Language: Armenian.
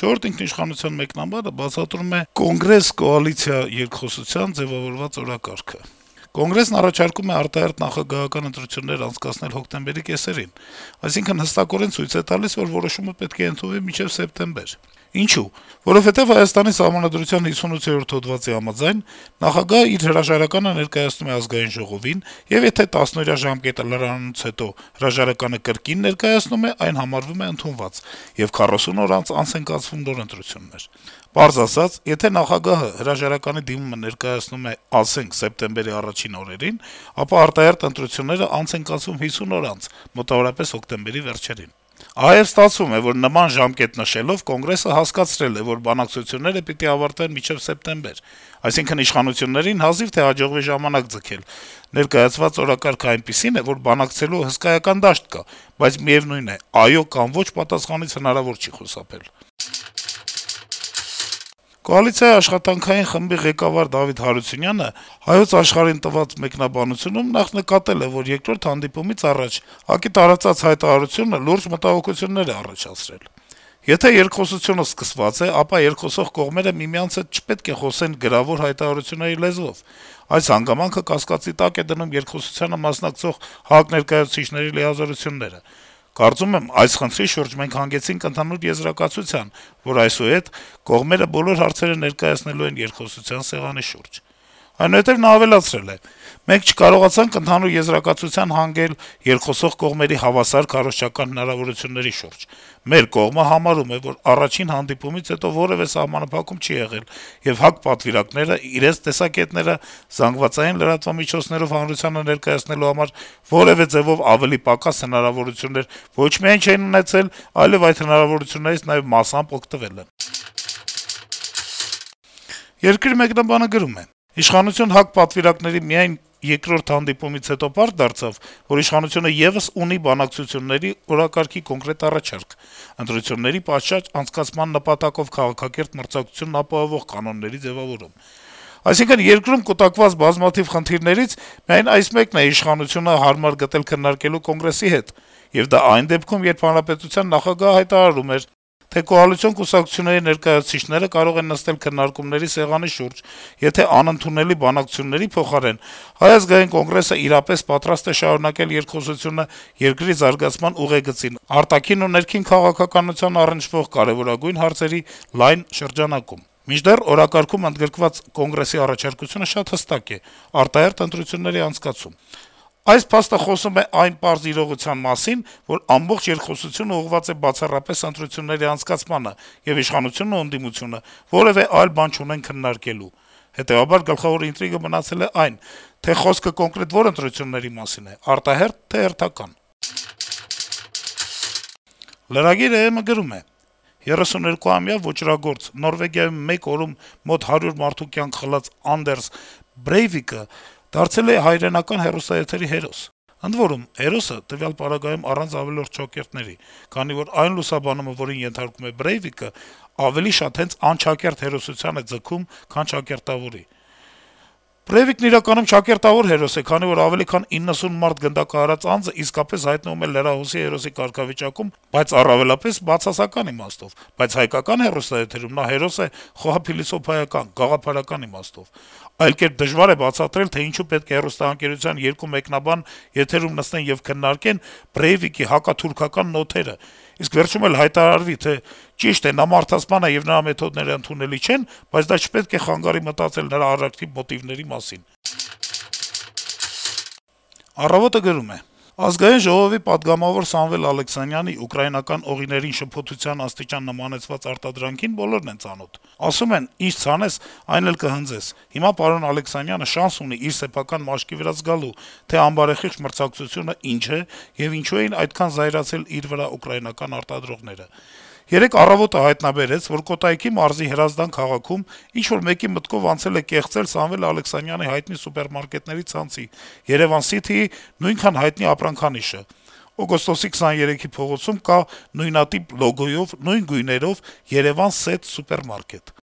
4-րդ ինքնիշխանության մեկնաբանը բացատրում է կոնգրես-կոալիցիա երկխոսության ձեւավորված օրակարգը. Կոնգրեսն առաջարկում է արտահերթ նախագահական ընտրություններ անցկացնել հոկտեմբերի կեսերին, այսինքն հստակորեն ցույց է տալիս, որ որոշումը պետք է ընդունվի մինչեւ սեպտեմբեր: Ինչու՞: Որովհետեւ Հայաստանի Սահմանադրության 58-րդ հոդվածի համաձայն նախագահը իր հրաժարականը ներկայացնում է Ազգային ժողովին, եւ եթե 10-օրյա ժամկետը լրանալուց հետո հրաժարականը կրկին ներկայացնում է, այն համարվում է ընդունված, եւ 40 օր անց են կացվում նոր ընտրություններ: Պարզ ասած, եթե նախագահը հրաժարականի դիմումը ներկայացնում է, ասենք, սեպտեմբերի առաջին օրերին, ապա արտահերթ ընտրությունները անց են կացվում 50 օր անց, մոտավորապես հոկտեմբերի վերջերին: Ահա եւ ստացվում է, որ նման ժամկետ նշելով Կոնգրեսը հասկացրել է, որ բանակցությունները պիտի ավարտվեն մինչեւ սեպտեմբեր, այսինքն իշխանություններին հազիվ թե հաջողվի ժամանակ ձգել: Ներկայացված օրակարգը այնպիսին է, որ բանակցելու հսկայական դաշտ կա, բայց միեւնույն է, այո կամ ոչ պատասխանից հնարավոր չի խուսափել»: Կոալիցիայի աշխատանքային խմբի ղեկավար Դավիթ Հարությունյանը «Հայոց Աշխարհ»-ին տված մեկնաբանությունում նախ նկատել է, որ երկրորդ հանդիպումից առաջ ՀԱԿ-ի տարածած հայտարարությունը լուրջ մտահոգություններ է առաջացրել: Եթե երկխոսությունը սկսված է, ապա երկխոսող կողմերը միմյանց հետ չպետք է խոսեն գրավոր հայտարարությունների լեզվով: Այս հանգամանքը կասկածի տակ է դնում երկխոսությանը մասնակցող ՀԱԿ ներկայացուցիչների լիազորությունները: Կարծում եմ, այս խնդրի շուրջ մենք հանգեցինք ընդհանուր եզրակացության, որ այսուհետ կողմերը բոլոր հարցերը ներկայացնելու են երկխոսության սեղանի շուրջ: Այնուհետեւ նա ավելացրել է. - «Մենք չկարողացանք ընդհանուր եզրակացության հանգել երկխոսող կողմերի հավասար քարոզչական հնարավորությունների շուրջ: Մեր կողմը համարում է, որ առաջին հանդիպումից հետո որեւէ սահմանափակում չի եղել, եւ ՀԱԿ պատվիրակները իրենց տեսակետները ԶԼՄ-ներով հանրությանը ներկայացնելու համար որեւէ ձեւով ավելի պակաս հնարավորություններ ոչ միայն չեն ունեցել, այլեւ այդ հնարավորություններից նաեւ մասամբ օգտվել են»: «Երկիր» մեկնաբանը գրում է. - «Իշխանություն ՀԱԿ պատվիրակների միայն երկրորդ հանդիպումից հետո պարզ դարձավ, որ իշխանությունը եւս ունի բանակցությունների օրակարգի կոնկրետ առաջարկ՝ ընտրությունների պատշաճ անցկացման նպատակով քաղաքակիրթ մրցակցությունն ապահովող կանոնների ձեւավորում: Այսինքն, երկրում կուտակված բազմաթիվ խնդիրներից միայն այս մեկն է իշխանությունը հարմար գտել քննարկելու Կոնգրեսի հետ, եւ դա այն դեպքում, երբ հանրապետության նախագահը հայտարարում էր, թե կոալիցիոն կուսակցությունների ներկայացուցիչները կարող են նստել քննարկումների սեղանի շուրջ, եթե անընդունելի բանակցությունների փոխարեն Հայ ազգային կոնգրեսը իրապես պատրաստ է շարունակել երկխոսությունը երկրի զարգացման ուղեգծին արտաքին ու ներքին քաղաքականության առնչվող կարեւորագույն հարցերի լայն շրջանակում: Մինչդեռ օրակարգում ընդգրկված Կոնգրեսի առաջարկությունը շատ հստակ է՝ արտահերթ ընտրությունների անցկացում: Այս փաստը խոսում է այն պարզ իրողության մասին, որ ամբողջ երկխոսությունը ուղղված է բացառապես ընտրությունների անցկացմանը, եւ իշխանությունն ու ընդդիմությունը որեւէ այլ բան չունեն քննարկելու: Հետեւաբար գլխավոր ինտրիգը մնացել է այն, թե խոսքը կոնկրետ որ ընտրությունների մասին է՝ արտահերթ, թե հերթական»: Lragir.am-ը գրում է. - 32-ամյա ոճրագործ, Նորվեգիայում մեկ օրում մոտ 100 մարդու կյանք խլած Անդերս Բրեյվիկը դարձել է հայրենական հեռուստաեթերի հերոս: Ընդ որում, հերոսը տվյալ պարագայում առանց ավելորդ շոկերտների, քանի որ այն լուսաբանումը, որին ենթարկվում է Բրեյվիկը, ավելի շատ հենց անչակերտ հերոսության է ձգում, քան ճակերտավորի: Բրեյվիկն իրականում ճակերտավոր հերոս է, քանի որ ավելի քան 90 մարդ գնդակահարած անձը իսկապես հայտնվում է լրահոսի հերոսի կարգավիճակում, բայց առավելապես բացասական իմաստով: Բայց հայկական հեռուստաեթերում նա հերոս է խոհափիլիսոփայական, գաղափարական իմաստով: Այլ կերպ դժվար է բացատրել, թե ինչու պետք է հեռուստաընկերության երկու մեկնաբան եթերում նստեն եւ քննարկեն Բրեյվիկի հակաթուրքական նոթերը, իսկ վերջում էլ հայտարարվի, թե ճիշտ է, նա մարդասպան է եւ նրա մեթոդները ընդունելի չեն, բայց դա չպետք է խանգարի մտածել նրա առաջին մոտիվների մասին»: «Առավոտ»-ը գրում է. - «Ազգային ժողովի պատգամավոր Սամվել Ալեքսանյանի ուկրաինական օղիներին շփոթության աստիճան նմանեցված արտադրանքին բոլորն են ծանոթ: Ասում են՝ ինչ ցանես, այն էլ կհնձես: Հիմա պարոն Ալեքսանյանը շանս ունի իր սեփական մաշկի վրա զգալու, թե անբարեխիղճ մրցակցությունը ինչ է եւ ինչու էին այդքան զայրացել իր վրա ուկրաինական արտադրողները: Երեկ «Առավոտ»-ը հայտնաբերեց, որ Կոտայքի մարզի Հրազդան քաղաքում ինչ-որ մեկի մտքով անցել է կեղծել Սամվել Ալեքսանյանի հայտնի սուպերմարկետների ցանցի՝ Երեւան Սիթիի նույնքան հայտնի ապրանքանիշը: Օգոստոսի 23-ի փողոցում կա նույնատիպ լոգոյով, նույն գույներով «Երեւան Սեթ» սուպերմարկետ: